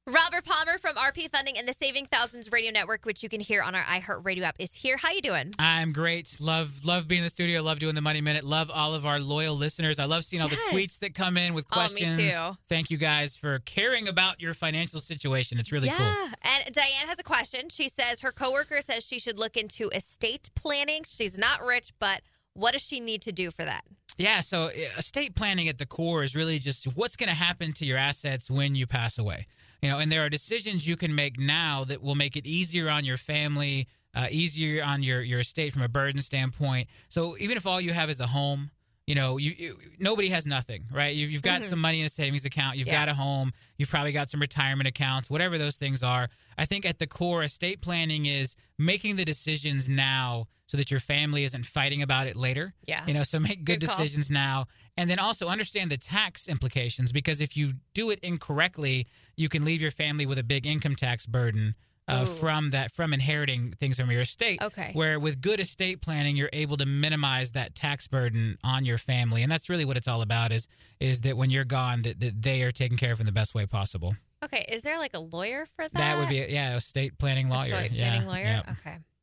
Robert Palmer from RP Funding and the Saving Thousands Radio Network, which you can hear on our iHeartRadio app, is here. How you doing? I'm great. Love being in the studio. Love doing the Money Minute. Love all of our loyal listeners. I love seeing all the tweets that come in with questions. Me too. Thank you guys for caring about your financial situation. It's really cool. Yeah. And Diane has a question. She says her coworker says she should look into estate planning. She's not rich, but what does she need to do for that? Yeah, so estate planning at the core is really just what's going to happen to your assets when you pass away. And there are decisions you can make now that will make it easier on your family, easier on your estate from a burden standpoint. So even if all you have is a home, nobody has nothing, right? You've got some money in a savings account. You've got a home. You've probably got some retirement accounts, whatever those things are. I think at the core, estate planning is making the decisions now so that your family isn't fighting about it later. Yeah. So make good decisions now. And then also understand the tax implications, because if you do it incorrectly, you can leave your family with a big income tax burden from inheriting things from your estate. Okay. Where with good estate planning, you're able to minimize that tax burden on your family. And that's really what it's all about, is that when you're gone, that they are taken care of in the best way possible. Okay. Is there like a lawyer for that? That would be, estate planning lawyer. Estate planning lawyer? Yep. Okay.